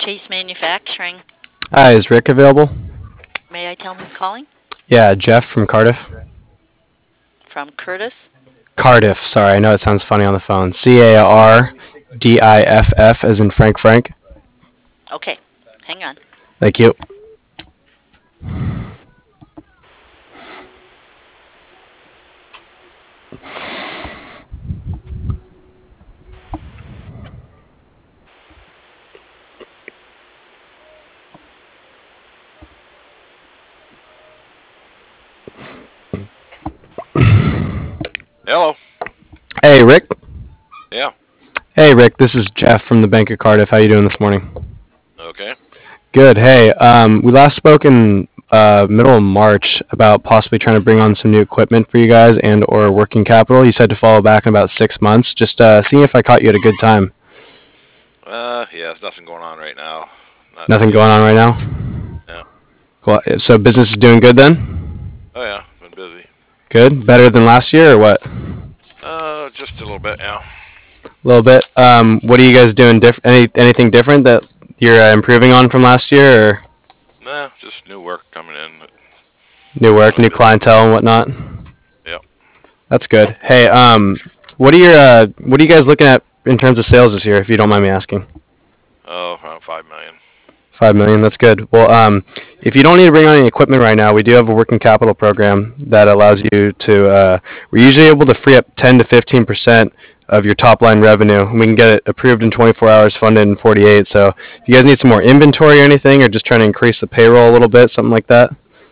Chase Manufacturing. Hi, is Rick available? May I tell him who's calling? Yeah, Jeff from Cardiff. From Curtis? Cardiff, sorry, I know it sounds funny on the phone. Cardiff, as in Frank Frank. Okay, hang on. Thank you. Hello. Hey, Rick. Yeah. Hey, Rick, this is Jeff from the Bank of Cardiff. How you doing this morning? Okay. Good. Hey, we last spoke in middle of March about possibly trying to bring on some new equipment for you guys and or working capital. You said to follow back in about 6 months. Just seeing if I caught you at a good time. Yeah, there's nothing going on right now. Nothing going on right now? Yeah. Cool. So business is doing good then? Oh yeah, been busy. Good? Better than last year or what? Just a little bit, yeah. A little bit. What are you guys doing? Anything different that you're improving on from last year, or Nah, just new work coming in. new work, new Busy. clientele, and whatnot? Yep. That's good. Hey, what are you guys looking at in terms of sales this year, if you don't mind me asking? Oh, around 5 million. 5 million. That's good. Well, if you don't need to bring on any equipment right now, we do have a working capital program that allows you to. We're usually able to free up 10 to 15% of your top line revenue. We can get it approved in 24 hours, funded in 48. So, if you guys need some more inventory or anything, or just trying to increase the payroll a little bit, something like that.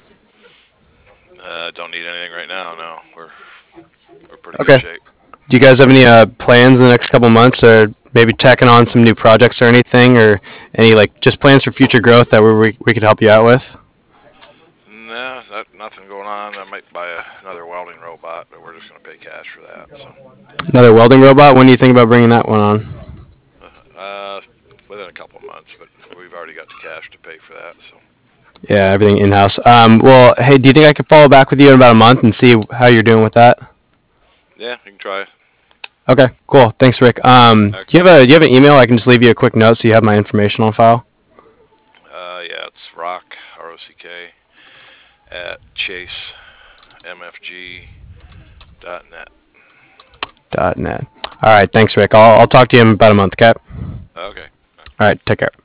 Don't need anything right now. No, we're pretty good Okay. shape. Do you guys have any plans in the next couple months, or maybe tacking on some new projects or anything, or any like just plans for future growth that we could help you out with? Nah, nothing going on. I might buy another welding robot, but we're just gonna pay cash for that. So, Another welding robot? When do you think about bringing that one on? uh, within a couple of months, but we've already got the cash to pay for that. So, Yeah, everything in house. Well, hey, do you think I could follow back with you in about a month and see how you're doing with that? yeah, you can try it. Okay, cool. Thanks, Rick. Do you have an email? I can just leave you a quick note so you have my information on file. Yeah, it's ROCK at chasemfg.net. .net. All right, thanks, Rick. I'll talk to you in about a month, okay? Okay. All right, take care.